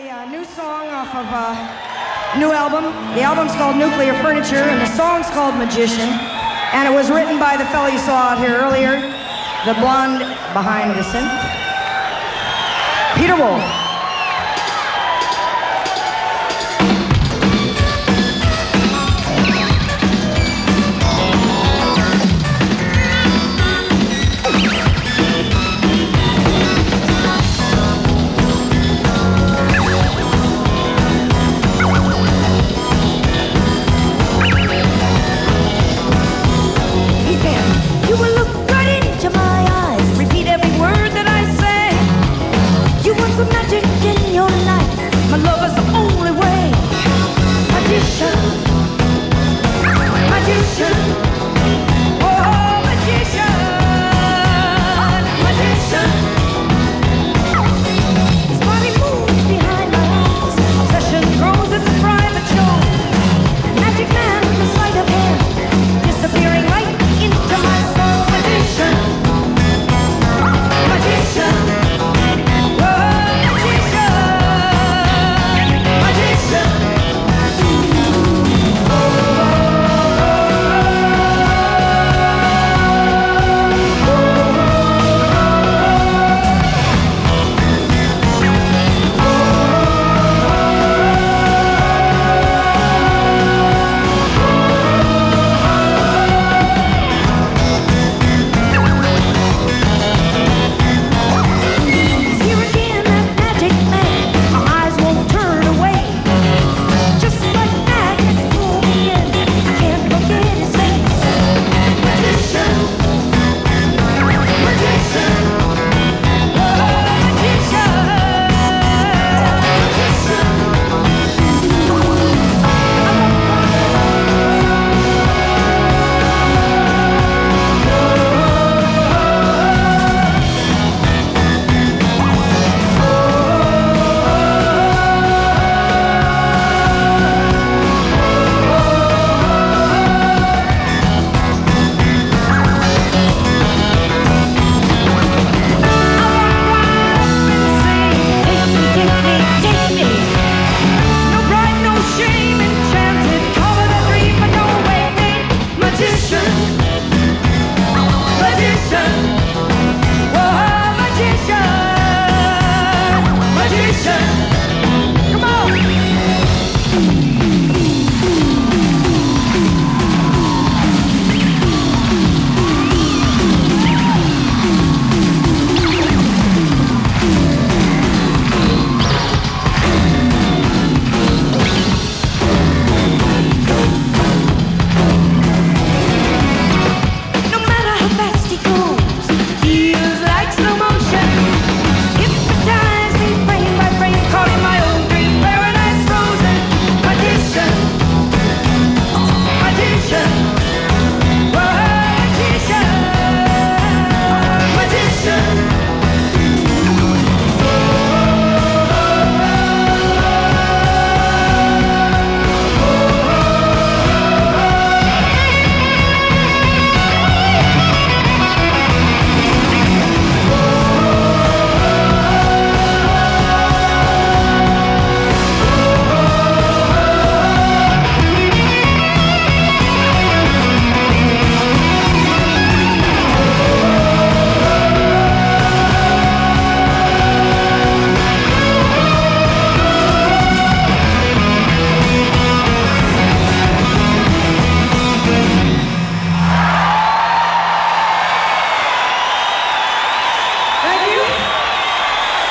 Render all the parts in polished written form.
a new song off of a new album. The album's called Nuclear Furniture, and the song's called Magician. And it was written by the fella you saw out here earlier, the blonde behind the synth, Peter Wolf. Magic in your life, my love is the only way. Magician, magician, oh magician, magician. His body moves behind my eyes, obsession grows, it's a private show. Magic man with the sleight of hand, disappearing right into my soul. Magician, magician.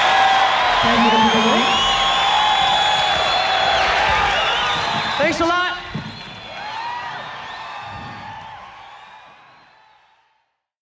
Thanks a lot.